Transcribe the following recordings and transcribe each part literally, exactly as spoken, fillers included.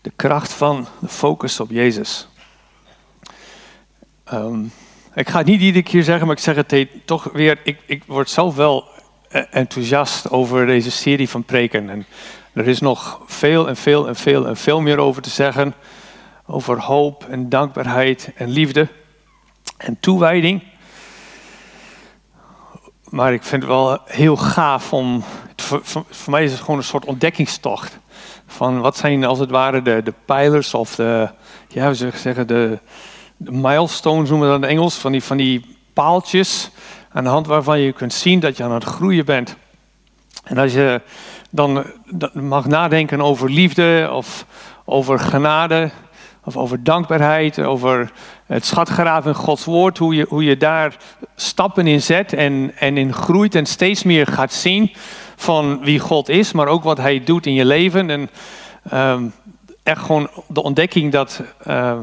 De kracht van de focus op Jezus. Um, ik ga het niet iedere keer zeggen, maar ik zeg het toch weer. Ik, ik word zelf wel enthousiast over deze serie van preken. En er is nog veel en veel en veel en veel meer over te zeggen. Over hoop en dankbaarheid en liefde en toewijding. Maar ik vind het wel heel gaaf om... Voor, voor, voor mij is het gewoon een soort ontdekkingstocht. Van wat zijn als het ware de, de pijlers of de... Ja, hoe zou ik zeggen, de... De milestones noemen we dat in het Engels, van die, van die paaltjes aan de hand waarvan je kunt zien dat je aan het groeien bent. En als je dan mag nadenken over liefde of over genade of over dankbaarheid, over het schatgraven in Gods woord, hoe je, hoe je daar stappen in zet en, en in groeit en steeds meer gaat zien van wie God is, maar ook wat Hij doet in je leven. En um, echt gewoon de ontdekking dat... Uh,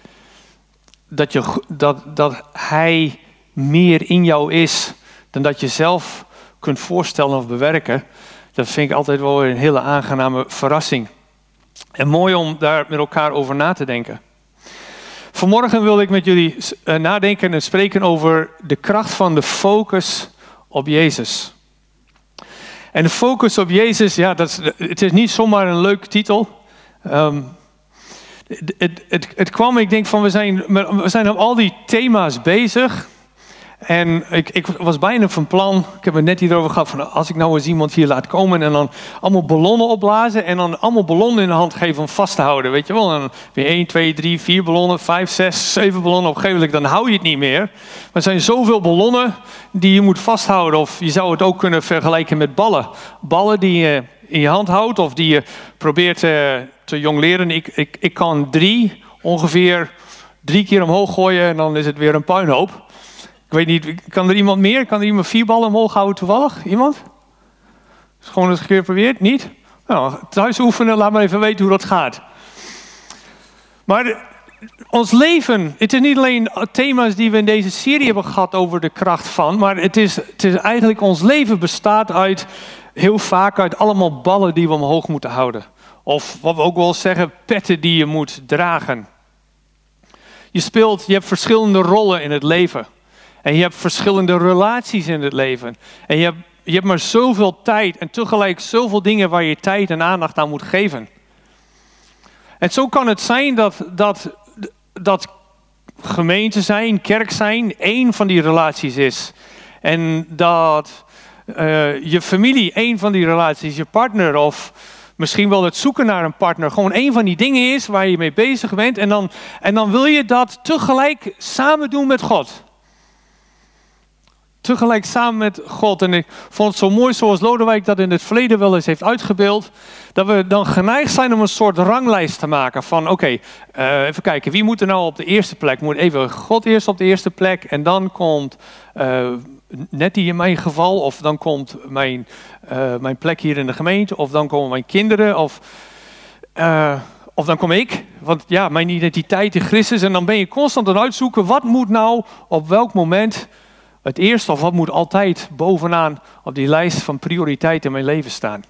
Dat, je, dat, dat Hij meer in jou is dan dat je zelf kunt voorstellen of bewerken. Dat vind ik altijd wel een hele aangename verrassing. En mooi om daar met elkaar over na te denken. Vanmorgen wil ik met jullie uh, nadenken en spreken over de kracht van de focus op Jezus. En de focus op Jezus, ja, dat is, het is niet zomaar een leuke titel. Um, Het, het, het, het kwam, ik denk van we zijn, we zijn op al die thema's bezig. En ik, ik was bijna van plan, ik heb het net hierover gehad, van als ik nou eens iemand hier laat komen en dan allemaal ballonnen opblazen en dan allemaal ballonnen in de hand geven om vast te houden. Weet je wel, dan weer één, twee, drie, vier ballonnen, vijf, zes, zeven ballonnen. Op een gegeven moment dan hou je het niet meer. Maar er zijn zoveel ballonnen die je moet vasthouden. Of je zou het ook kunnen vergelijken met ballen. Ballen die je in je hand houdt of die je probeert te, te jongleren. Ik, ik, ik kan drie ongeveer drie keer omhoog gooien en dan is het weer een puinhoop. Ik weet niet, kan er iemand meer? Kan er iemand vier ballen omhoog houden toevallig? Iemand? Is gewoon eens een keer geprobeerd? Niet? Nou, thuis oefenen, laat maar even weten hoe dat gaat. Maar ons leven, het is niet alleen thema's die we in deze serie hebben gehad over de kracht van, maar het is, het is eigenlijk, ons leven bestaat uit, heel vaak uit allemaal ballen die we omhoog moeten houden. Of wat we ook wel zeggen, petten die je moet dragen. Je speelt, je hebt verschillende rollen in het leven. En je hebt verschillende relaties in het leven. En je hebt, je hebt maar zoveel tijd en tegelijk zoveel dingen waar je tijd en aandacht aan moet geven. En zo kan het zijn dat, dat, dat gemeente zijn, kerk zijn, één van die relaties is. En dat uh, je familie één van die relaties, je partner of misschien wel het zoeken naar een partner, gewoon één van die dingen is waar je mee bezig bent. En dan, en dan wil je dat tegelijk samen doen met God. Tegelijk samen met God. En ik vond het zo mooi zoals Lodewijk dat in het verleden wel eens heeft uitgebeeld. Dat we dan geneigd zijn om een soort ranglijst te maken. Van oké, okay, uh, even kijken. Wie moet er nou op de eerste plek? Moet even God eerst op de eerste plek. En dan komt uh, Nettie in mijn geval. Of dan komt mijn, uh, mijn plek hier in de gemeente. Of dan komen mijn kinderen. Of, uh, of dan kom ik. Want ja, mijn identiteit in Christus. En dan ben je constant aan het uitzoeken. Wat moet nou op welk moment het eerste, of wat moet altijd bovenaan op die lijst van prioriteiten in mijn leven staan.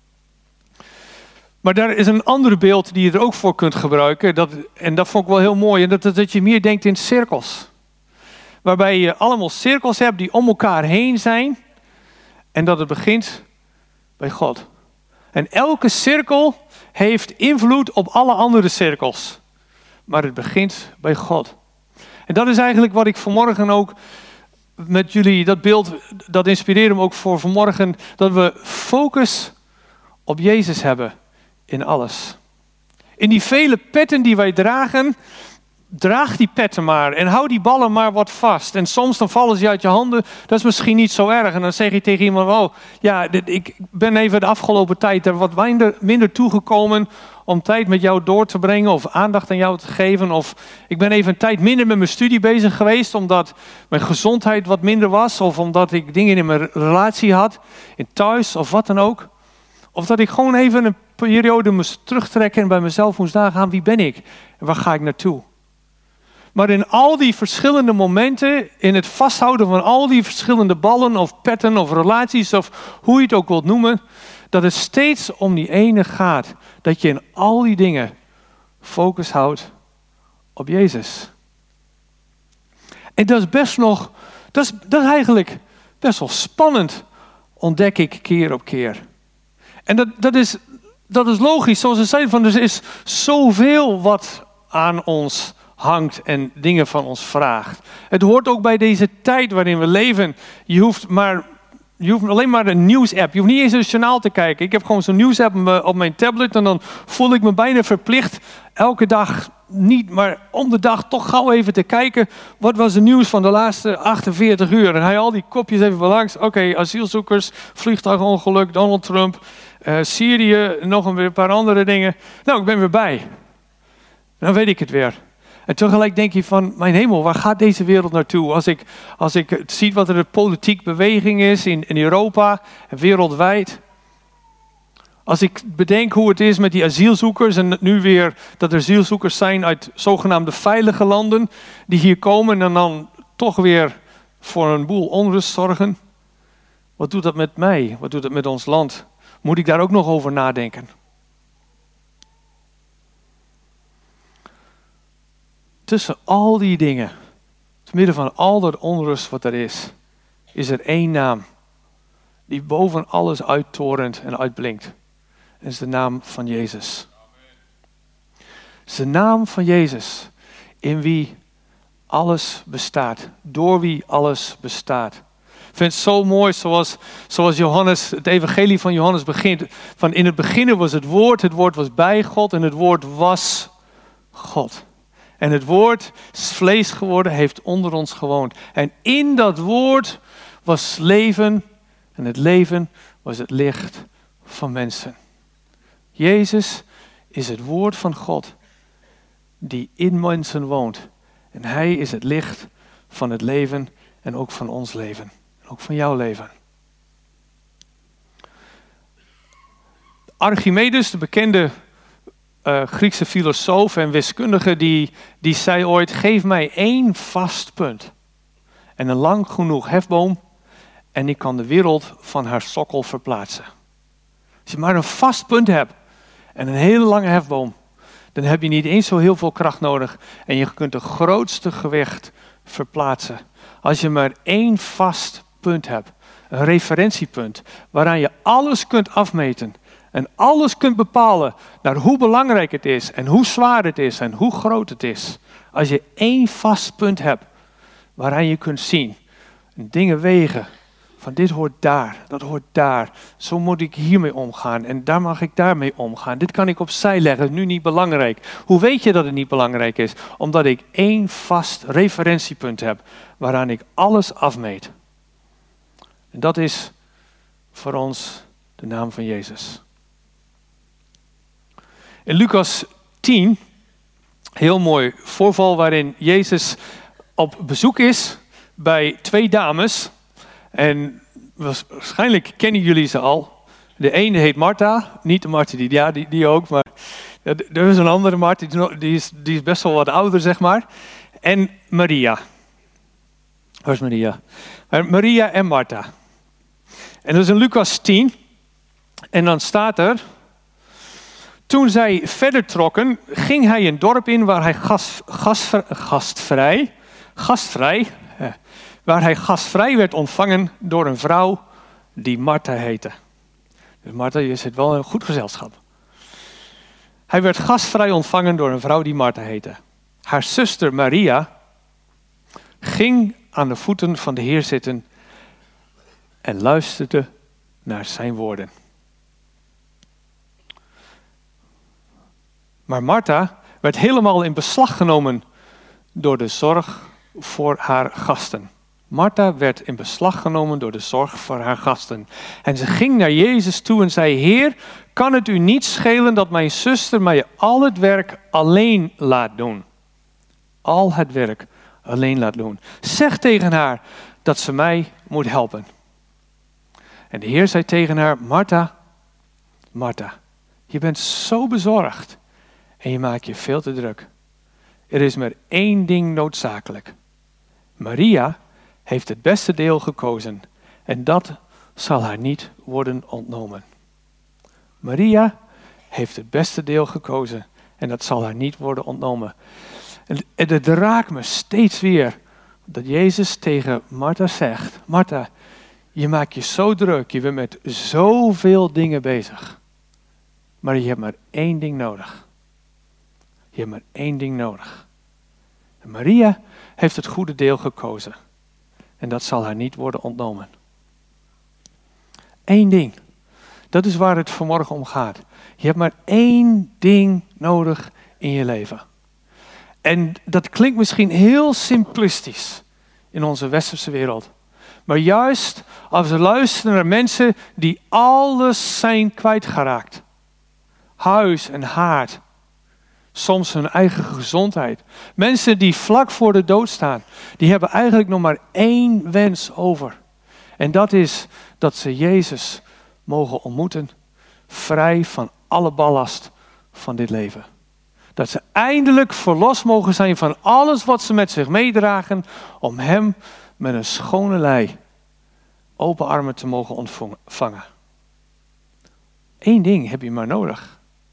Maar daar is een ander beeld die je er ook voor kunt gebruiken. Dat, en dat vond ik wel heel mooi. En dat, dat je meer denkt in cirkels. Waarbij je allemaal cirkels hebt die om elkaar heen zijn. En dat het begint bij God. En elke cirkel heeft invloed op alle andere cirkels. Maar het begint bij God. En dat is eigenlijk wat ik vanmorgen ook met jullie, dat beeld, dat inspireert me ook voor vanmorgen, dat we focus op Jezus hebben in alles. In die vele petten die wij dragen, draag die petten maar en hou die ballen maar wat vast. En soms dan vallen ze uit je handen, dat is misschien niet zo erg. En dan zeg je tegen iemand, oh ja, dit, ik ben even de afgelopen tijd er wat minder, minder toegekomen om tijd met jou door te brengen of aandacht aan jou te geven. Of ik ben even een tijd minder met mijn studie bezig geweest omdat mijn gezondheid wat minder was. Of omdat ik dingen in mijn relatie had, in thuis of wat dan ook. Of dat ik gewoon even een periode moest terugtrekken en bij mezelf moest nagaan, wie ben ik en waar ga ik naartoe? Maar in al die verschillende momenten, in het vasthouden van al die verschillende ballen of petten of relaties of hoe je het ook wilt noemen, dat het steeds om die ene gaat. Dat je in al die dingen focus houdt op Jezus. En dat is best nog, dat is, dat is eigenlijk best wel spannend, ontdek ik keer op keer. En dat, dat, is, dat is logisch, zoals ze zeiden, van er is zoveel wat aan ons hangt en dingen van ons vraagt. Het hoort ook bij deze tijd waarin we leven. Je hoeft maar... Je hoeft alleen maar een nieuwsapp. Je hoeft niet eens een journaal te kijken. Ik heb gewoon zo'n nieuwsapp op mijn tablet. En dan voel ik me bijna verplicht elke dag niet, maar om de dag toch gauw even te kijken. Wat was het nieuws van de laatste achtenveertig uur? En hij al die kopjes even langs. Oké, okay, asielzoekers, vliegtuigongeluk, Donald Trump, uh, Syrië, nog een paar andere dingen. Nou, ik ben weer bij. Dan weet ik het weer. En tegelijk denk je van, mijn hemel, waar gaat deze wereld naartoe? Als ik, als ik zie wat er de politieke beweging is in, in Europa en wereldwijd. Als ik bedenk hoe het is met die asielzoekers en nu weer dat er asielzoekers zijn uit zogenaamde veilige landen die hier komen en dan toch weer voor een boel onrust zorgen. Wat doet dat met mij? Wat doet dat met ons land? Moet ik daar ook nog over nadenken? Tussen al die dingen, te midden van al dat onrust wat er is, is er één naam die boven alles uittorent en uitblinkt. En dat is de naam van Jezus. Het is de naam van Jezus, in wie alles bestaat, door wie alles bestaat. Ik vind het zo mooi zoals, zoals Johannes, het evangelie van Johannes begint. Van in het begin was het woord, het woord was bij God en het woord was God. En het woord is vlees geworden, heeft onder ons gewoond. En in dat woord was leven. En het leven was het licht van mensen. Jezus is het woord van God die in mensen woont. En hij is het licht van het leven en ook van ons leven. Ook van jouw leven. Archimedes, de bekende Uh, Griekse filosoof en wiskundige, die, die zei ooit, geef mij één vast punt en een lang genoeg hefboom en ik kan de wereld van haar sokkel verplaatsen. Als je maar een vast punt hebt en een hele lange hefboom, dan heb je niet eens zo heel veel kracht nodig en je kunt het grootste gewicht verplaatsen. Als je maar één vast punt hebt, een referentiepunt, waaraan je alles kunt afmeten. En alles kunt bepalen naar hoe belangrijk het is en hoe zwaar het is en hoe groot het is. Als je één vast punt hebt waaraan je kunt zien en dingen wegen van dit hoort daar, dat hoort daar. Zo moet ik hiermee omgaan en daar mag ik daarmee omgaan. Dit kan ik opzij leggen, nu niet belangrijk. Hoe weet je dat het niet belangrijk is? Omdat ik één vast referentiepunt heb waaraan ik alles afmeet. En dat is voor ons de naam van Jezus. In Lucas tien, heel mooi voorval waarin Jezus op bezoek is bij twee dames. En waarschijnlijk kennen jullie ze al. De ene heet Martha, niet de Martha die, ja, die, die ook, maar er is een andere Martha, die is, die is best wel wat ouder, zeg maar. En Maria. Waar is Maria? Maria en Martha. En dat is in Lucas tien. En dan staat er, toen zij verder trokken, ging hij een dorp in waar hij gast, gast, gastvrij, gastvrij, eh, waar hij gastvrij werd ontvangen door een vrouw die Martha heette. Dus Martha, je zit wel in een goed gezelschap. Hij werd gastvrij ontvangen door een vrouw die Martha heette. Haar zuster Maria ging aan de voeten van de Heer zitten en luisterde naar zijn woorden. Maar Martha werd helemaal in beslag genomen door de zorg voor haar gasten. Martha werd in beslag genomen door de zorg voor haar gasten. En ze ging naar Jezus toe en zei, Heer, kan het u niet schelen dat mijn zuster mij al het werk alleen laat doen? Al het werk alleen laat doen. Zeg tegen haar dat ze mij moet helpen. En de Heer zei tegen haar, Martha, Martha, je bent zo bezorgd en je maakt je veel te druk. Er is maar één ding noodzakelijk. Maria heeft het beste deel gekozen en dat zal haar niet worden ontnomen. Maria heeft het beste deel gekozen En dat zal haar niet worden ontnomen. En het raakt me steeds weer dat Jezus tegen Martha zegt: Martha, je maakt je zo druk, je bent met zoveel dingen bezig. Maar je hebt maar één ding nodig. Je hebt maar één ding nodig. En Maria heeft het goede deel gekozen. En dat zal haar niet worden ontnomen. Eén ding. Dat is waar het vanmorgen om gaat. Je hebt maar één ding nodig in je leven. En dat klinkt misschien heel simplistisch in onze westerse wereld. Maar juist als we luisteren naar mensen die alles zijn kwijtgeraakt. Huis en haard. Soms hun eigen gezondheid. Mensen die vlak voor de dood staan. Die hebben eigenlijk nog maar één wens over. En dat is dat ze Jezus mogen ontmoeten. Vrij van alle ballast van dit leven. Dat ze eindelijk verlost mogen zijn van alles wat ze met zich meedragen. Om hem met een schone lei open armen te mogen ontvangen. Eén ding heb je maar nodig.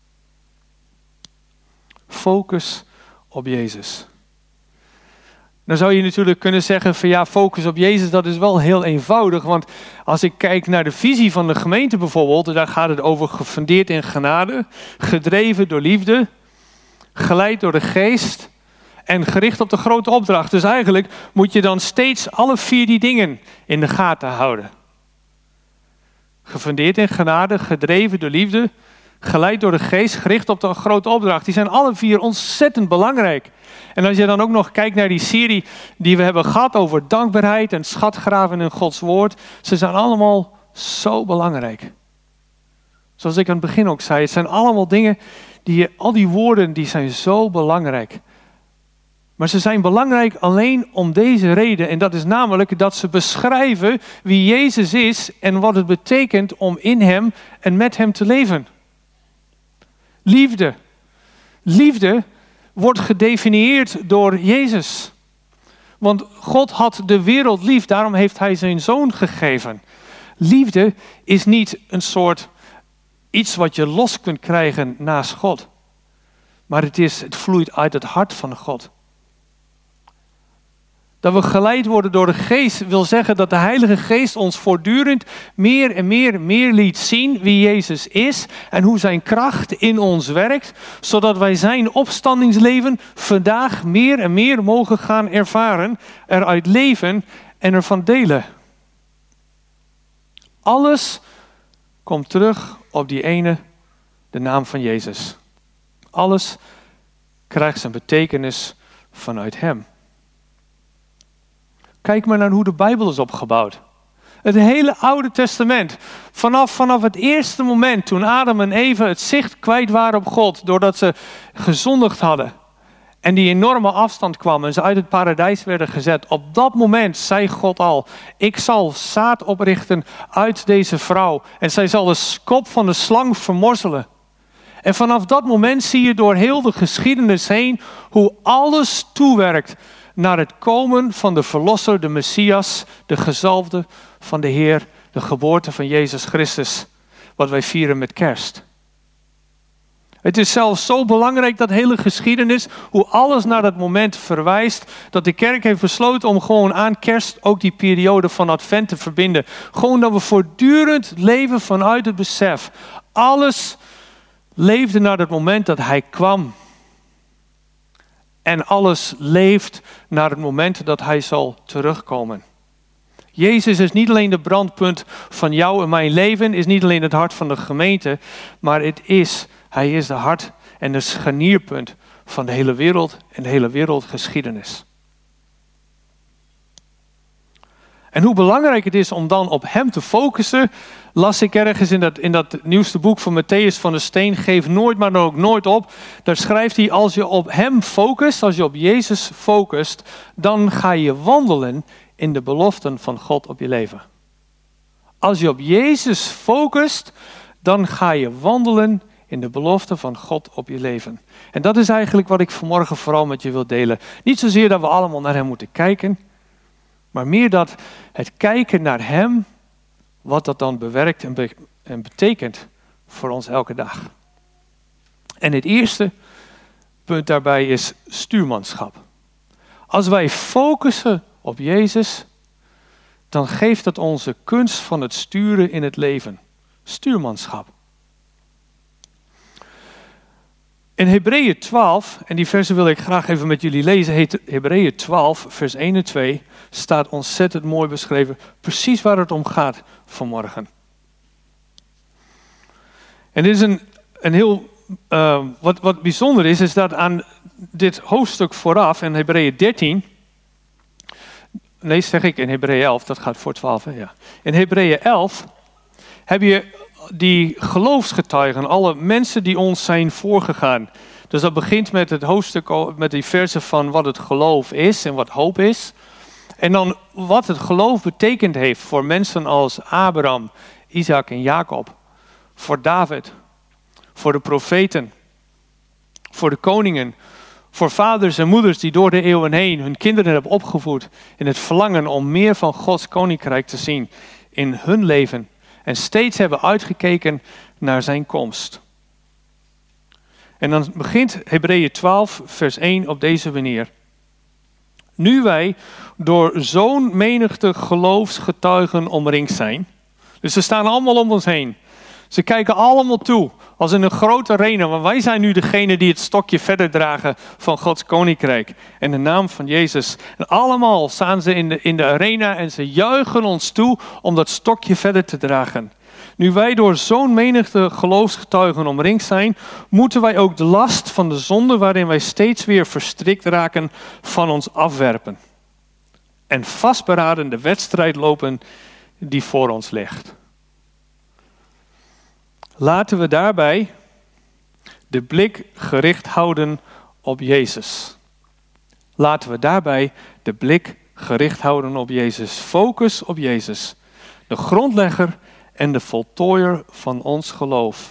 Focus op Jezus. Dan zou je natuurlijk kunnen zeggen van ja, focus op Jezus, dat is wel heel eenvoudig. Want als ik kijk naar de visie van de gemeente bijvoorbeeld, daar gaat het over gefundeerd in genade, gedreven door liefde, geleid door de geest en gericht op de grote opdracht. Dus eigenlijk moet je dan steeds alle vier die dingen in de gaten houden. Gefundeerd in genade, gedreven door liefde, geleid door de geest, gericht op de grote opdracht. Die zijn alle vier ontzettend belangrijk. En als je dan ook nog kijkt naar die serie die we hebben gehad over dankbaarheid en schatgraven in Gods woord. Ze zijn allemaal zo belangrijk. Zoals ik aan het begin ook zei, het zijn allemaal dingen die, al die woorden die zijn zo belangrijk. Maar ze zijn belangrijk alleen om deze reden. En dat is namelijk dat ze beschrijven wie Jezus is en wat het betekent om in hem en met hem te leven. Liefde. Liefde wordt gedefinieerd door Jezus. Want God had de wereld lief, daarom heeft hij zijn zoon gegeven. Liefde is niet een soort iets wat je los kunt krijgen naast God. Maar het, is, het vloeit uit het hart van God. Dat we geleid worden door de geest wil zeggen dat de Heilige Geest ons voortdurend meer en meer en meer liet zien wie Jezus is en hoe zijn kracht in ons werkt, zodat wij zijn opstandingsleven vandaag meer en meer mogen gaan ervaren, eruit leven en ervan delen. Alles komt terug op die ene, de naam van Jezus. Alles krijgt zijn betekenis vanuit hem. Kijk maar naar hoe de Bijbel is opgebouwd. Het hele Oude Testament. Vanaf, vanaf het eerste moment toen Adam en Eva het zicht kwijt waren op God. Doordat ze gezondigd hadden. En die enorme afstand kwam en ze uit het paradijs werden gezet. Op dat moment zei God al: ik zal zaad oprichten uit deze vrouw. En zij zal de kop van de slang vermorzelen. En vanaf dat moment zie je door heel de geschiedenis heen hoe alles toewerkt naar het komen van de Verlosser, de Messias, de gezalfde van de Heer, de geboorte van Jezus Christus, wat wij vieren met kerst. Het is zelfs zo belangrijk, dat hele geschiedenis, hoe alles naar dat moment verwijst, dat de kerk heeft besloten om gewoon aan kerst ook die periode van Advent te verbinden. Gewoon dat we voortdurend leven vanuit het besef. Alles leefde naar het moment dat hij kwam. En alles leeft naar het moment dat hij zal terugkomen. Jezus is niet alleen de brandpunt van jou en mijn leven, is niet alleen het hart van de gemeente, maar het is, hij is de hart en het scharnierpunt van de hele wereld en de hele wereldgeschiedenis. En hoe belangrijk het is om dan op hem te focussen, las ik ergens in dat, in dat nieuwste boek van Matthäus van der Steen, Geef nooit maar dan ook nooit op. Daar schrijft hij, als je op hem focust, als je op Jezus focust, dan ga je wandelen in de beloften van God op je leven. Als je op Jezus focust, dan ga je wandelen in de beloften van God op je leven. En dat is eigenlijk wat ik vanmorgen vooral met je wil delen. Niet zozeer dat we allemaal naar hem moeten kijken, maar meer dat het kijken naar hem, wat dat dan bewerkt en, be- en betekent voor ons elke dag. En het eerste punt daarbij is stuurmanschap. Als wij focussen op Jezus, dan geeft dat onze kunst van het sturen in het leven. Stuurmanschap. In Hebreeën twaalf, en die versen wil ik graag even met jullie lezen, Hebreeën twaalf, vers één en twee, staat ontzettend mooi beschreven, precies waar het om gaat vanmorgen. En dit is een, een heel, uh, wat, wat bijzonder is, is dat aan dit hoofdstuk vooraf, in Hebreeën dertien, nee zeg ik in Hebreeën elf, dat gaat voor twaalf, hè? Ja. In Hebreeën elf heb je die geloofsgetuigen, alle mensen die ons zijn voorgegaan. Dus dat begint met het hoofdstuk, met die versen van wat het geloof is en wat hoop is. En dan wat het geloof betekend heeft voor mensen als Abraham, Isaac en Jacob. Voor David, voor de profeten, voor de koningen, voor vaders en moeders die door de eeuwen heen hun kinderen hebben opgevoed in het verlangen om meer van Gods koninkrijk te zien in hun leven. En steeds hebben uitgekeken naar zijn komst. En dan begint Hebreeën twaalf, vers één op deze manier. Nu wij door zo'n menigte geloofsgetuigen omringd zijn. Dus ze staan allemaal om ons heen. Ze kijken allemaal toe, als in een grote arena. Want wij zijn nu degene die het stokje verder dragen van Gods koninkrijk. En de naam van Jezus. En allemaal staan ze in de, in de arena en ze juichen ons toe om dat stokje verder te dragen. Nu wij door zo'n menigte geloofsgetuigen omringd zijn, moeten wij ook de last van de zonde waarin wij steeds weer verstrikt raken van ons afwerpen. En vastberaden de wedstrijd lopen die voor ons ligt. Laten we daarbij de blik gericht houden op Jezus. Laten we daarbij de blik gericht houden op Jezus. Focus op Jezus, de grondlegger en de voltooier van ons geloof.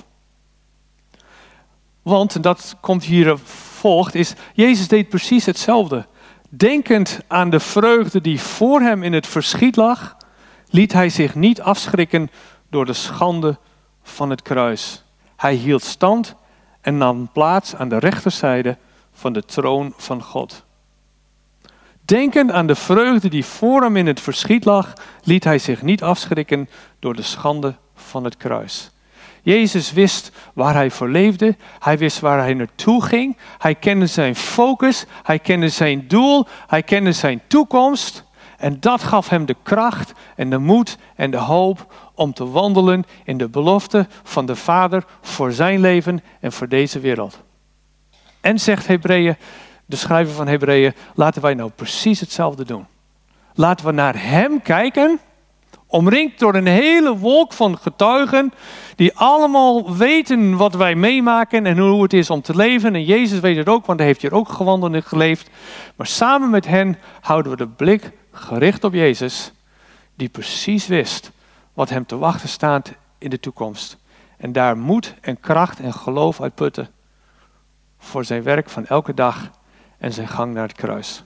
Want, dat komt hier volgt, is Jezus deed precies hetzelfde. Denkend aan de vreugde die voor hem in het verschiet lag, liet hij zich niet afschrikken door de schande van het kruis. Hij hield stand en nam plaats aan de rechterzijde van de troon van God. Denkend aan de vreugde die voor hem in het verschiet lag, liet hij zich niet afschrikken door de schande van het kruis. Jezus wist waar hij voor leefde, hij wist waar hij naartoe ging, hij kende zijn focus, hij kende zijn doel, hij kende zijn toekomst. En dat gaf hem de kracht en de moed en de hoop om te wandelen in de belofte van de Vader voor zijn leven en voor deze wereld. En zegt Hebreeën, de schrijver van Hebreeën, laten wij nou precies hetzelfde doen. Laten we naar hem kijken, omringd door een hele wolk van getuigen die allemaal weten wat wij meemaken en hoe het is om te leven. En Jezus weet het ook, want hij heeft hier ook gewandeld en geleefd. Maar samen met hen houden we de blik gericht op Jezus, die precies wist wat hem te wachten staat in de toekomst. En daar moed en kracht en geloof uit putten voor zijn werk van elke dag en zijn gang naar het kruis.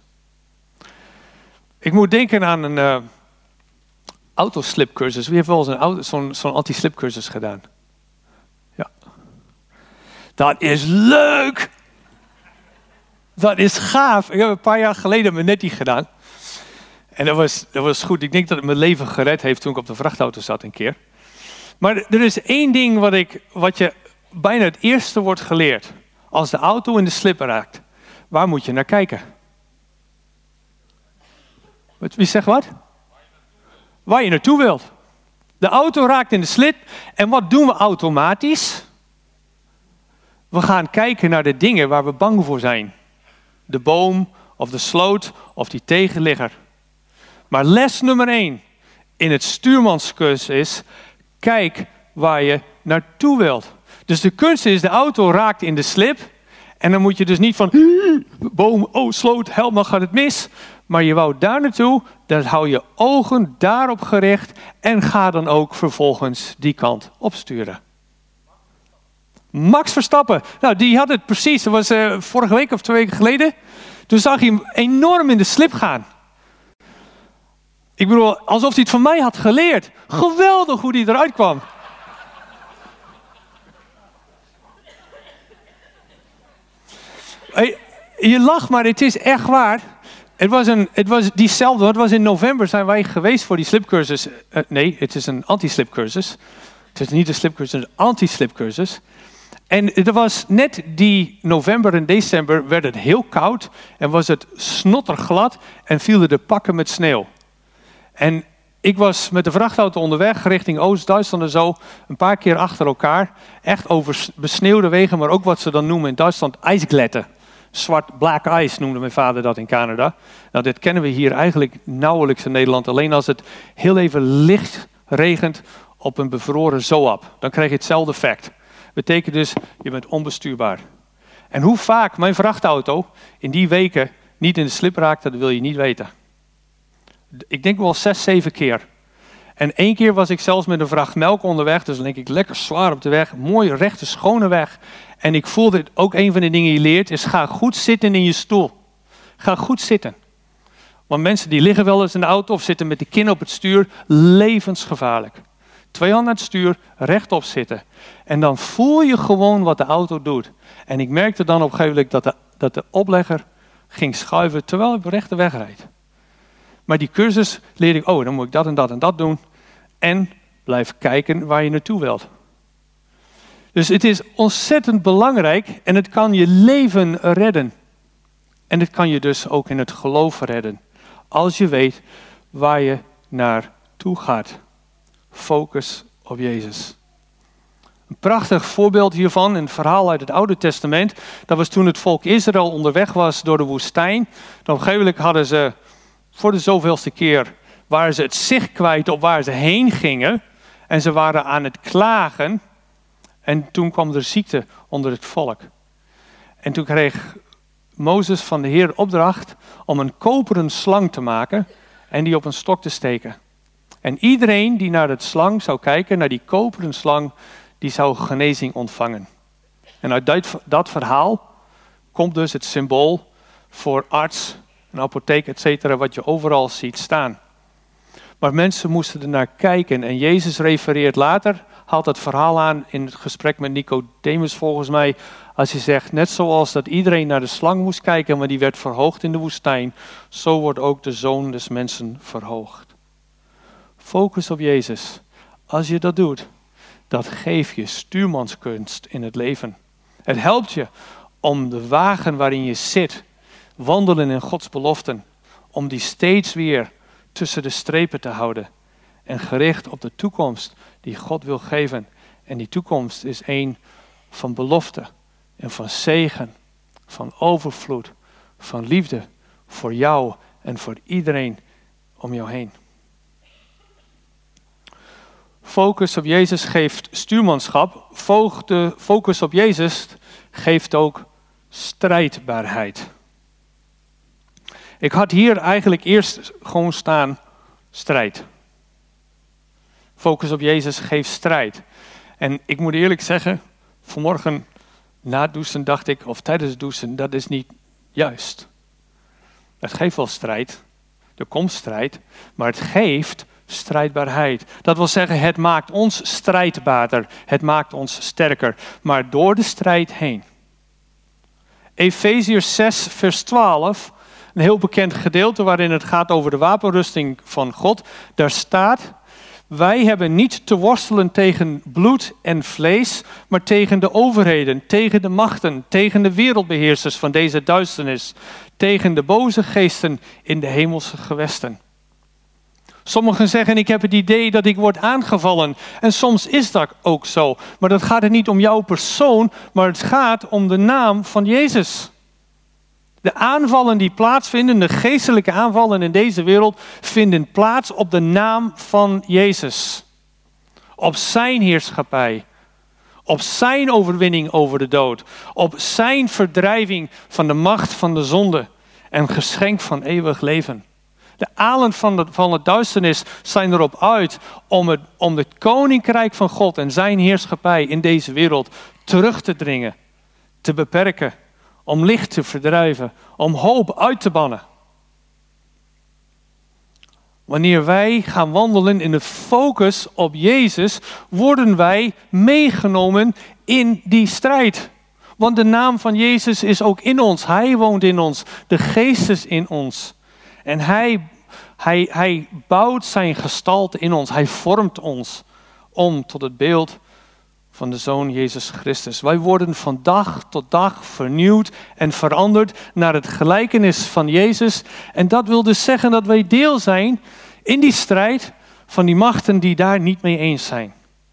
Ik moet denken aan een uh, autoslipcursus. Wie heeft wel eens een auto, zo'n, zo'n anti-slipcursus gedaan? Ja. Dat is leuk! Dat is gaaf. Ik heb een paar jaar geleden mijn nettie gedaan. En dat was, dat was goed. Ik denk dat het mijn leven gered heeft toen ik op de vrachtauto zat een keer. Maar er is één ding wat, ik, wat je bijna het eerste wordt geleerd. Als de auto in de slip raakt, waar moet je naar kijken? Wie zegt wat? Waar je naartoe wilt. De auto raakt in de slip en wat doen we automatisch? We gaan kijken naar de dingen waar we bang voor zijn. De boom of de sloot of die tegenligger. Maar les nummer één in het stuurmanskunst is, kijk waar je naartoe wilt. Dus de kunst is, de auto raakt in de slip. En dan moet je dus niet van, boom, oh sloot, help, dan gaat het mis. Maar je wou daar naartoe, dan hou je ogen daarop gericht. En ga dan ook vervolgens die kant opsturen. Max Verstappen, nou die had het precies, dat was uh, vorige week of twee weken geleden. Toen zag hij hem enorm in de slip gaan. Ik bedoel, alsof hij het van mij had geleerd. Geweldig hoe hij eruit kwam. Je lacht, maar het is echt waar. Het was, een, het was diezelfde, het was in november zijn wij geweest voor die slipcursus. Uh, nee, het is een anti-slipcursus. Het is niet een slipcursus, het is een anti-slipcursus. En er was net die november en december werd het heel koud en was het snotterglad en vielen de pakken met sneeuw. En ik was met de vrachtauto onderweg richting Oost-Duitsland en zo, een paar keer achter elkaar. Echt over besneeuwde wegen, maar ook wat ze dan noemen in Duitsland ijsgletten. Zwart, black ice noemde mijn vader dat in Canada. Nou, dit kennen we hier eigenlijk nauwelijks in Nederland. Alleen als het heel even licht regent op een bevroren zoab. Dan krijg je hetzelfde effect. Betekent dus, je bent onbestuurbaar. En hoe vaak mijn vrachtauto in die weken niet in de slip raakte, dat wil je niet weten. Ik denk wel zes, zeven keer. En één keer was ik zelfs met een vracht melk onderweg. Dus dan denk ik lekker zwaar op de weg. Mooie, rechte, schone weg. En ik voelde ook een van de dingen die je leert is ga goed zitten in je stoel. Ga goed zitten. Want mensen die liggen wel eens in de auto of zitten met de kin op het stuur. Levensgevaarlijk. Twee handen aan het stuur, rechtop zitten. En dan voel je gewoon wat de auto doet. En ik merkte dan op een gegeven moment dat de, dat de oplegger ging schuiven terwijl ik op de rechte weg rijd. Maar die cursus leerde ik, oh, dan moet ik dat en dat en dat doen. En blijf kijken waar je naartoe wilt. Dus het is ontzettend belangrijk en het kan je leven redden. En het kan je dus ook in het geloof redden. Als je weet waar je naartoe gaat. Focus op Jezus. Een prachtig voorbeeld hiervan, een verhaal uit het Oude Testament. Dat was toen het volk Israël onderweg was door de woestijn. Dan op een gegeven moment hadden ze, voor de zoveelste keer, waren ze het zicht kwijt op waar ze heen gingen. En ze waren aan het klagen. En toen kwam er ziekte onder het volk. En toen kreeg Mozes van de Heer opdracht om een koperen slang te maken en die op een stok te steken. En iedereen die naar het slang zou kijken, naar die koperen slang, die zou genezing ontvangen. En uit dat, dat verhaal komt dus het symbool voor arts, een apotheek, et cetera, wat je overal ziet staan. Maar mensen moesten er naar kijken en Jezus refereert later, haalt het verhaal aan in het gesprek met Nicodemus volgens mij, als hij zegt, net zoals dat iedereen naar de slang moest kijken, maar die werd verhoogd in de woestijn, zo wordt ook de Zoon des Mensen verhoogd. Focus op Jezus. Als je dat doet, dat geeft je stuurmanskunst in het leven. Het helpt je om de wagen waarin je zit, wandelen in Gods beloften, om die steeds weer tussen de strepen te houden en gericht op de toekomst die God wil geven. En die toekomst is een van belofte en van zegen, van overvloed, van liefde voor jou en voor iedereen om jou heen. Focus op Jezus geeft stuurmanschap. Focus op Jezus geeft ook strijdbaarheid. Ik had hier eigenlijk eerst gewoon staan strijd. Focus op Jezus geeft strijd. En ik moet eerlijk zeggen, vanmorgen na het douchen dacht ik, of tijdens het douchen, dat is niet juist. Het geeft wel strijd. Er komt strijd, maar het geeft strijdbaarheid. Dat wil zeggen, het maakt ons strijdbaarder. Het maakt ons sterker. Maar door de strijd heen. Efeziërs zes vers twaalf. Een heel bekend gedeelte waarin het gaat over de wapenrusting van God. Daar staat, wij hebben niet te worstelen tegen bloed en vlees, maar tegen de overheden, tegen de machten, tegen de wereldbeheersers van deze duisternis, tegen de boze geesten in de hemelse gewesten. Sommigen zeggen, ik heb het idee dat ik word aangevallen. En soms is dat ook zo. Maar dat gaat er niet om jouw persoon, maar het gaat om de naam van Jezus. De aanvallen die plaatsvinden, de geestelijke aanvallen in deze wereld, vinden plaats op de naam van Jezus. Op zijn heerschappij. Op zijn overwinning over de dood. Op zijn verdrijving van de macht van de zonde. En geschenk van eeuwig leven. De alen van de, van de duisternis zijn erop uit om het, om het koninkrijk van God en zijn heerschappij in deze wereld terug te dringen, te beperken, om licht te verdrijven, om hoop uit te bannen. Wanneer wij gaan wandelen in de focus op Jezus, worden wij meegenomen in die strijd. Want de naam van Jezus is ook in ons. Hij woont in ons. De Geest is in ons. En hij, hij, hij bouwt zijn gestalte in ons. Hij vormt ons om tot het beeld van de Zoon Jezus Christus. Wij worden van dag tot dag vernieuwd en veranderd naar het gelijkenis van Jezus. En dat wil dus zeggen dat wij deel zijn in die strijd van die machten die daar niet mee eens zijn.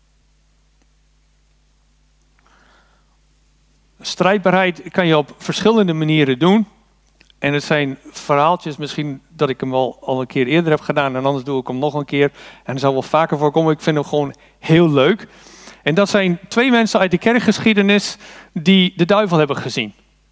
Strijdbaarheid kan je op verschillende manieren doen. En het zijn verhaaltjes, misschien dat ik hem al, al een keer eerder heb gedaan en anders doe ik hem nog een keer. En er zal wel vaker voorkomen. Ik vind hem gewoon heel leuk. En dat zijn twee mensen uit de kerkgeschiedenis die de duivel hebben gezien.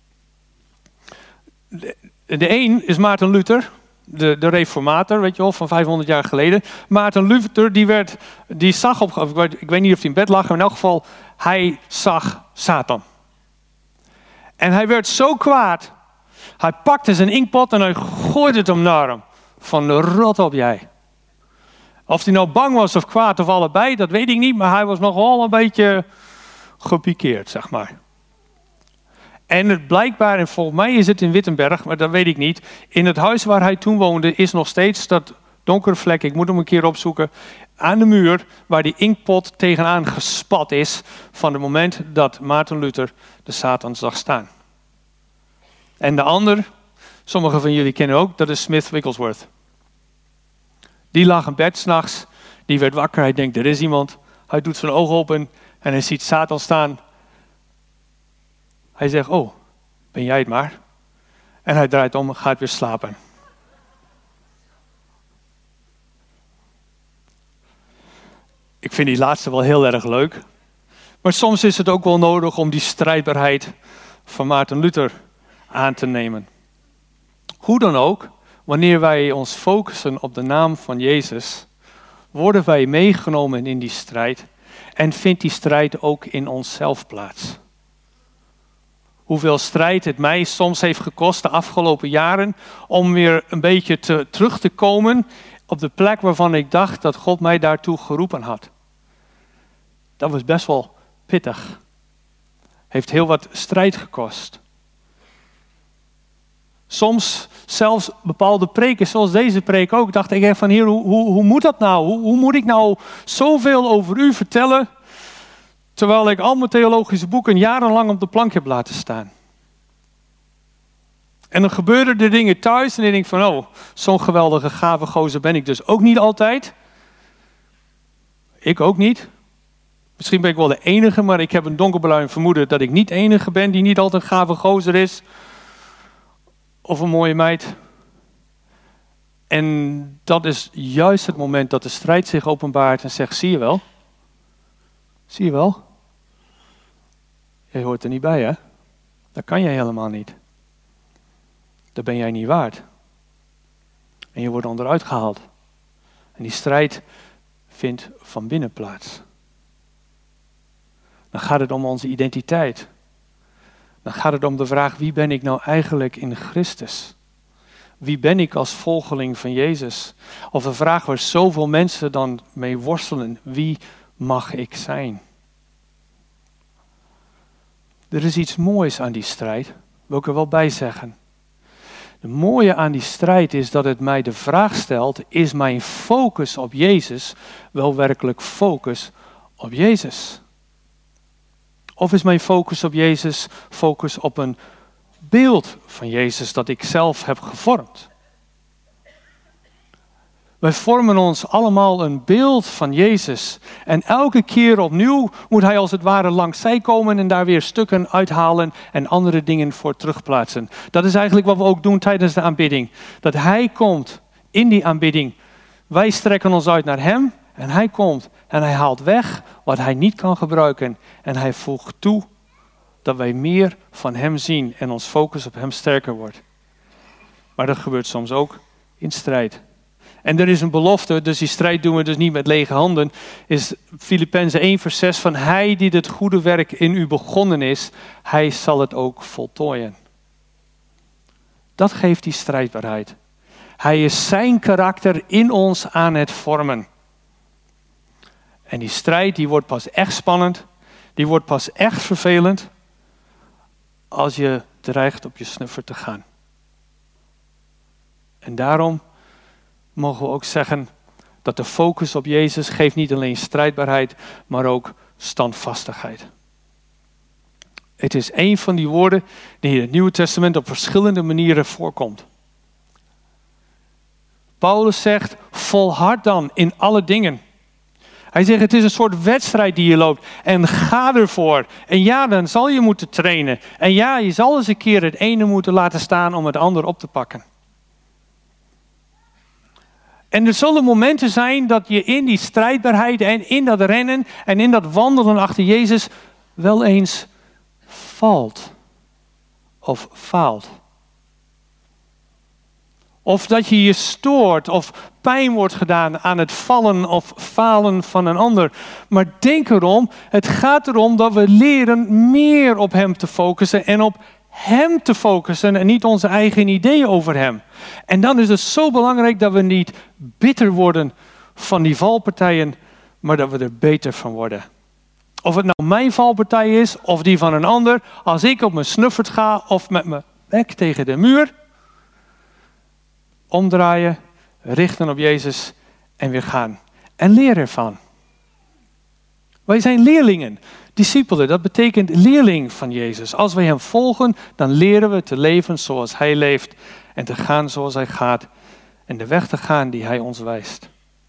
De, de een is Maarten Luther, de, de reformator, weet je wel, van vijfhonderd jaar geleden. Maarten Luther, die, werd, die zag op, ik weet, ik weet niet of hij in bed lag, maar in elk geval, hij zag Satan. En hij werd zo kwaad. Hij pakte zijn inkpot en hij gooide het hem naar hem. Van rot op jij. Of hij nou bang was of kwaad of allebei, dat weet ik niet. Maar hij was nogal een beetje gepikeerd, zeg maar. En het blijkbaar, en volgens mij is het in Wittenberg, maar dat weet ik niet. In het huis waar hij toen woonde is nog steeds dat donkere vlek. Ik moet hem een keer opzoeken. Aan de muur waar die inkpot tegenaan gespat is. Van het moment dat Maarten Luther de Satan zag staan. En de ander, sommigen van jullie kennen ook, dat is Smith Wigglesworth. Die lag in bed 's nachts, die werd wakker, hij denkt er is iemand. Hij doet zijn ogen open en hij ziet Satan staan. Hij zegt, oh, ben jij het maar? En hij draait om en gaat weer slapen. Ik vind die laatste wel heel erg leuk. Maar soms is het ook wel nodig om die strijdbaarheid van Maarten Luther aan te nemen. Hoe dan ook, wanneer wij ons focussen op de naam van Jezus, worden wij meegenomen in die strijd en vindt die strijd ook in onszelf plaats. Hoeveel strijd het mij soms heeft gekost de afgelopen jaren om weer een beetje te, terug te komen op de plek waarvan ik dacht dat God mij daartoe geroepen had. Dat was best wel pittig. Heeft heel wat strijd gekost. Soms zelfs bepaalde preken, zoals deze preek ook, dacht ik echt van Heer, hoe, hoe, hoe moet dat nou? Hoe, hoe moet ik nou zoveel over u vertellen, terwijl ik al mijn theologische boeken jarenlang op de plank heb laten staan? En dan gebeuren er dingen thuis en ik denk van, oh, zo'n geweldige gave gozer ben ik dus ook niet altijd. Ik ook niet. Misschien ben ik wel de enige, maar ik heb een donkerbruin vermoeden dat ik niet de enige ben die niet altijd een gave gozer is. Of een mooie meid. En dat is juist het moment dat de strijd zich openbaart en zegt, zie je wel? Zie je wel? Jij hoort er niet bij, hè? Dat kan jij helemaal niet. Dat ben jij niet waard. En je wordt onderuit gehaald. En die strijd vindt van binnen plaats. Dan gaat het om onze identiteit. Dan gaat het om de vraag, wie ben ik nou eigenlijk in Christus? Wie ben ik als volgeling van Jezus? Of een vraag waar zoveel mensen dan mee worstelen. Wie mag ik zijn? Er is iets moois aan die strijd, wil ik er wel bij zeggen. Het mooie aan die strijd is dat het mij de vraag stelt, is mijn focus op Jezus wel werkelijk focus op Jezus? Of is mijn focus op Jezus focus op een beeld van Jezus dat ik zelf heb gevormd? Wij vormen ons allemaal een beeld van Jezus. En elke keer opnieuw moet hij als het ware langs zij komen en daar weer stukken uithalen en andere dingen voor terugplaatsen. Dat is eigenlijk wat we ook doen tijdens de aanbidding. Dat hij komt in die aanbidding. Wij strekken ons uit naar hem en hij komt en hij haalt weg wat hij niet kan gebruiken. En hij voegt toe dat wij meer van hem zien en ons focus op hem sterker wordt. Maar dat gebeurt soms ook in strijd. En er is een belofte, dus die strijd doen we dus niet met lege handen. Is Filippenzen één vers zes van hij die het goede werk in u begonnen is, hij zal het ook voltooien. Dat geeft die strijdbaarheid. Hij is zijn karakter in ons aan het vormen. En die strijd die wordt pas echt spannend, die wordt pas echt vervelend, als je dreigt op je snuffer te gaan. En daarom mogen we ook zeggen dat de focus op Jezus geeft niet alleen strijdbaarheid, maar ook standvastigheid. Het is een van die woorden die in het Nieuwe Testament op verschillende manieren voorkomt. Paulus zegt, volhard dan in alle dingen. Hij zegt, het is een soort wedstrijd die je loopt. En ga ervoor. En ja, dan zal je moeten trainen. En ja, je zal eens een keer het ene moeten laten staan om het ander op te pakken. En er zullen momenten zijn dat je in die strijdbaarheid en in dat rennen en in dat wandelen achter Jezus wel eens valt. Of faalt. Of dat je je stoort of pijn wordt gedaan aan het vallen of falen van een ander. Maar denk erom, het gaat erom dat we leren meer op hem te focussen en op hem te focussen en niet onze eigen ideeën over hem. En dan is het zo belangrijk dat we niet bitter worden van die valpartijen, maar dat we er beter van worden. Of het nou mijn valpartij is of die van een ander, als ik op mijn snuffert ga of met mijn bek tegen de muur, omdraaien, richten op Jezus en weer gaan. En leer ervan. Wij zijn leerlingen, discipelen, dat betekent leerling van Jezus. Als wij hem volgen, dan leren we te leven zoals hij leeft en te gaan zoals hij gaat en de weg te gaan die hij ons wijst.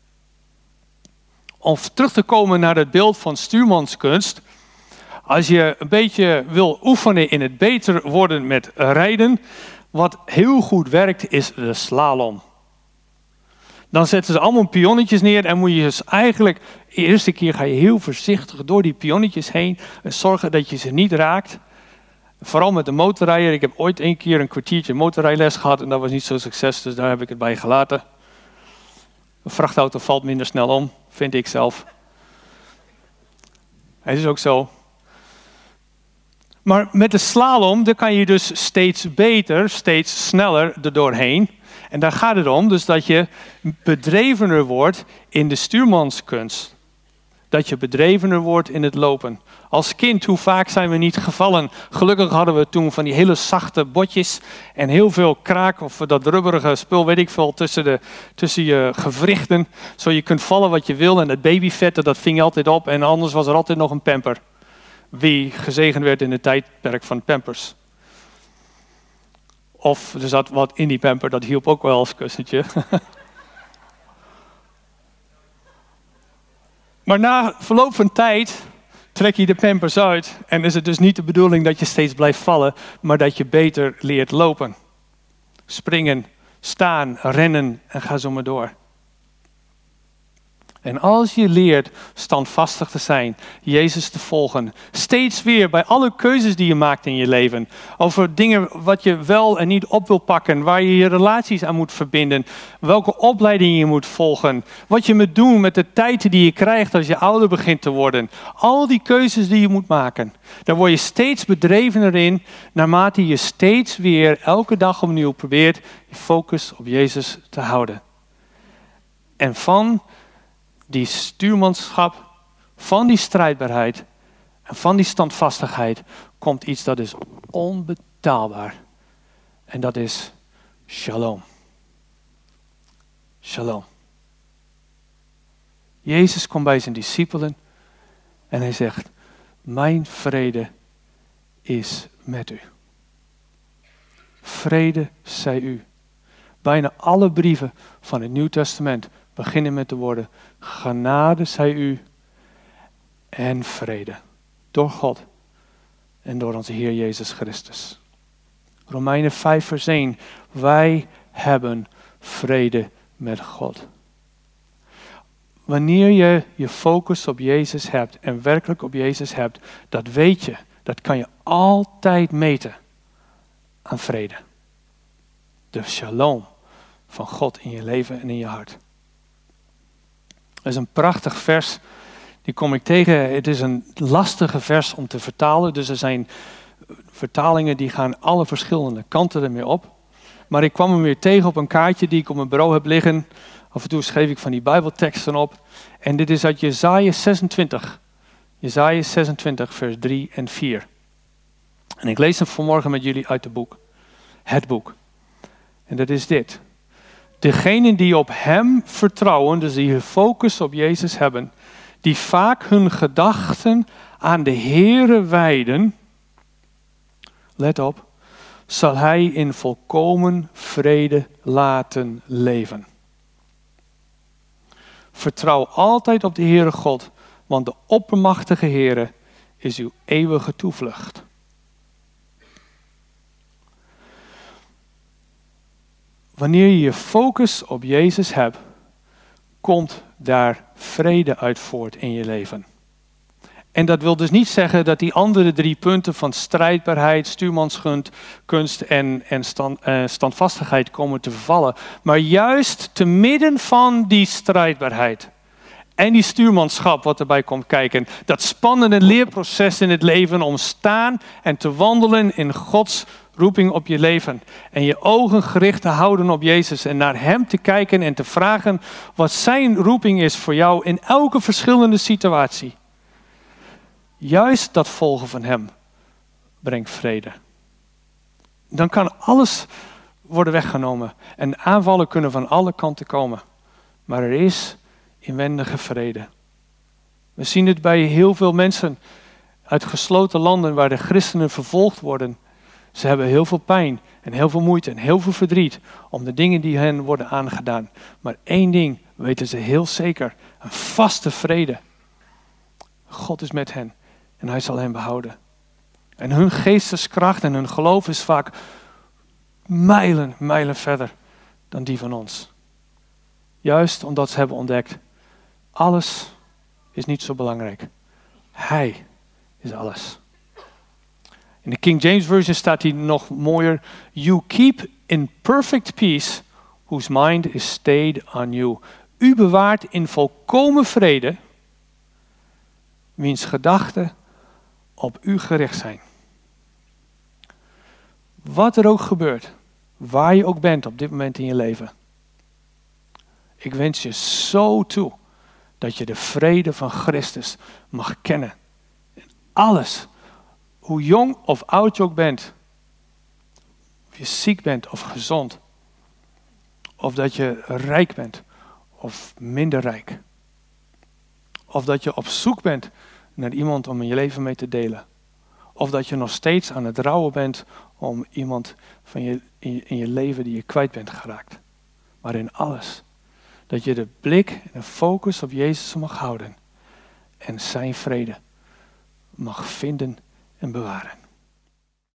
Om terug te komen naar het beeld van stuurmanskunst. Als je een beetje wil oefenen in het beter worden met rijden, wat heel goed werkt is de slalom. Dan zetten ze allemaal pionnetjes neer en moet je dus eigenlijk, de eerste keer ga je heel voorzichtig door die pionnetjes heen en zorgen dat je ze niet raakt. Vooral met de motorrijder. Ik heb ooit een keer een kwartiertje motorrijles gehad en dat was niet zo'n succes, dus daar heb ik het bij gelaten. Een vrachtauto valt minder snel om, vind ik zelf. Het is ook zo. Maar met de slalom, daar kan je dus steeds beter, steeds sneller er doorheen. En daar gaat het om, dus dat je bedrevener wordt in de stuurmanskunst. Dat je bedrevener wordt in het lopen. Als kind, hoe vaak zijn we niet gevallen? Gelukkig hadden we toen van die hele zachte botjes en heel veel kraak of dat rubberige spul, weet ik veel, tussen, de, tussen je gewrichten. Zo je kunt vallen wat je wil en het babyvet, dat ving altijd op en anders was er altijd nog een pamper. Wie gezegend werd in het tijdperk van Pampers. Of er zat wat in die pamper, dat hielp ook wel als kussentje. Maar na verloop van tijd trek je de pampers uit. En is het dus niet de bedoeling dat je steeds blijft vallen, maar dat je beter leert lopen. Springen, staan, rennen en ga zo maar door. En als je leert standvastig te zijn, Jezus te volgen, steeds weer bij alle keuzes die je maakt in je leven, over dingen wat je wel en niet op wil pakken, waar je je relaties aan moet verbinden, welke opleiding je moet volgen, wat je moet doen met de tijd die je krijgt als je ouder begint te worden. Al die keuzes die je moet maken, daar word je steeds bedrevener in, naarmate je steeds weer elke dag opnieuw probeert je focus op Jezus te houden. En van die stuurmanschap, van die strijdbaarheid en van die standvastigheid komt iets dat is onbetaalbaar. En dat is shalom. Shalom. Jezus komt bij zijn discipelen en hij zegt, mijn vrede is met u. Vrede zij u. Bijna alle brieven van het Nieuw Testament beginnen met de woorden, genade zij u en vrede. Door God en door onze Heer Jezus Christus. Romeinen vijf vers één. Wij hebben vrede met God. Wanneer je je focus op Jezus hebt en werkelijk op Jezus hebt, dat weet je, dat kan je altijd meten aan vrede. De shalom van God in je leven en in je hart. Dat is een prachtig vers, die kom ik tegen. Het is een lastige vers om te vertalen, dus er zijn vertalingen die gaan alle verschillende kanten ermee op. Maar ik kwam hem weer tegen op een kaartje die ik op mijn bureau heb liggen. Af en toe schreef ik van die Bijbelteksten op. En dit is uit Jesaja zesentwintig. Jesaja zesentwintig vers drie en vier. En ik lees hem vanmorgen met jullie uit het boek. Het boek. En dat is dit. Degenen die op hem vertrouwen, dus die hun focus op Jezus hebben, die vaak hun gedachten aan de Heere wijden, let op, zal hij in volkomen vrede laten leven. Vertrouw altijd op de Heere God, want de oppermachtige Heere is uw eeuwige toevlucht. Wanneer je je focus op Jezus hebt, komt daar vrede uit voort in je leven. En dat wil dus niet zeggen dat die andere drie punten van strijdbaarheid, stuurmanskunst en, en stand, uh, standvastigheid komen te vervallen. Maar juist te midden van die strijdbaarheid en die stuurmanschap wat erbij komt kijken, dat spannende leerproces in het leven om staan en te wandelen in Gods roeping op je leven. En je ogen gericht te houden op Jezus en naar hem te kijken en te vragen wat zijn roeping is voor jou in elke verschillende situatie. Juist dat volgen van hem brengt vrede. Dan kan alles worden weggenomen en aanvallen kunnen van alle kanten komen. Maar er is inwendige vrede. We zien het bij heel veel mensen uit gesloten landen waar de christenen vervolgd worden. Ze hebben heel veel pijn en heel veel moeite en heel veel verdriet om de dingen die hen worden aangedaan. Maar één ding weten ze heel zeker, een vaste vrede. God is met hen en hij zal hen behouden. En hun geesteskracht en hun geloof is vaak mijlen, mijlen verder dan die van ons. Juist omdat ze hebben ontdekt, alles is niet zo belangrijk. Hij is alles. In de King James Version staat hij nog mooier. You keep in perfect peace whose mind is stayed on you. U bewaart in volkomen vrede wiens gedachten op u gericht zijn. Wat er ook gebeurt, waar je ook bent op dit moment in je leven. Ik wens je zo toe dat je de vrede van Christus mag kennen. Alles, hoe jong of oud je ook bent, of je ziek bent of gezond, of dat je rijk bent of minder rijk, of dat je op zoek bent naar iemand om in je leven mee te delen, of dat je nog steeds aan het rouwen bent om iemand van je, in, je, in je leven die je kwijt bent geraakt. Maar in alles, dat je de blik en de focus op Jezus mag houden en zijn vrede mag vinden en bewaren.